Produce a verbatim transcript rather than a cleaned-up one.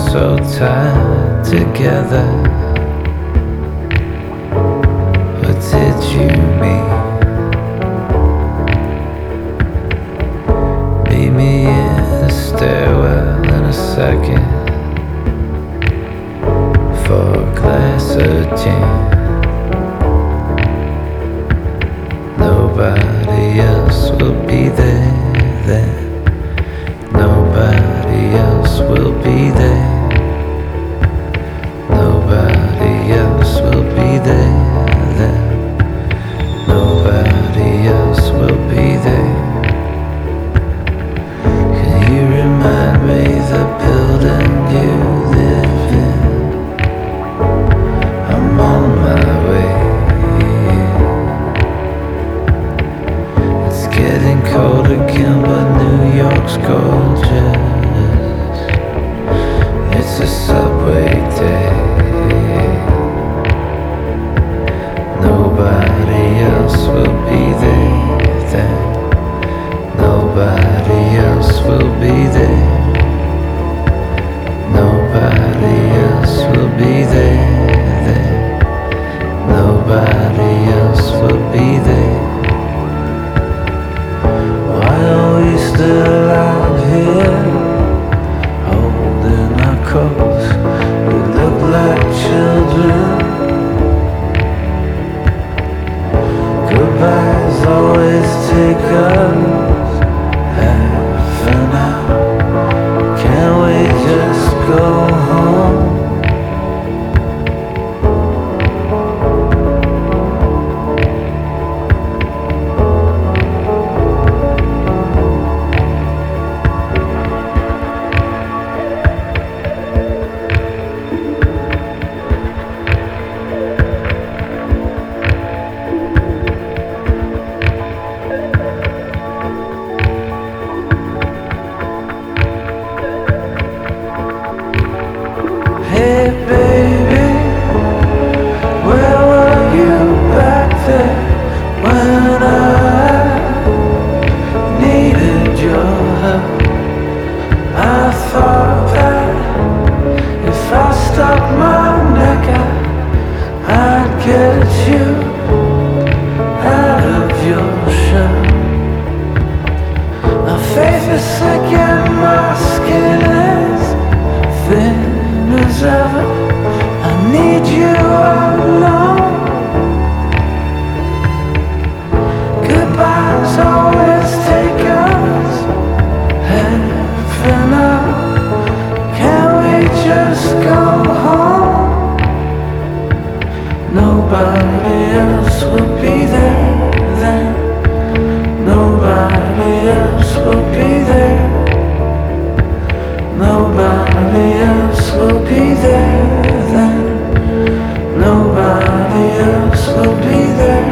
so tied together. What did you mean? Meet me in the stairwell in a second for a glass of gin. Nobody else will be there then. Nobody else will be there. Nobody else will be there then. Nobody else will be there. Can you remind me the building you live in? I'm on my way. It's getting cold again, but New York's gorgeous. It's a subway day. Nobody else will be there then. Nobody else will be there. Nobody else will be there then. Nobody else will be there. Why are we still out here, holding our coats? We look like children. Goodbyes always take us half an hour. Can't we just go home? Hey baby, where were you back there when I needed your help? I thought that if I stuck my neck out, I'd get you out of your shell. My faith is sick and my skin is thin as ever. I need you alone. Goodbyes always take us half an hour. Can't we just go home? Nobody else will be there then. Nobody else will be there. Nobody else will be there then. Nobody else will be there.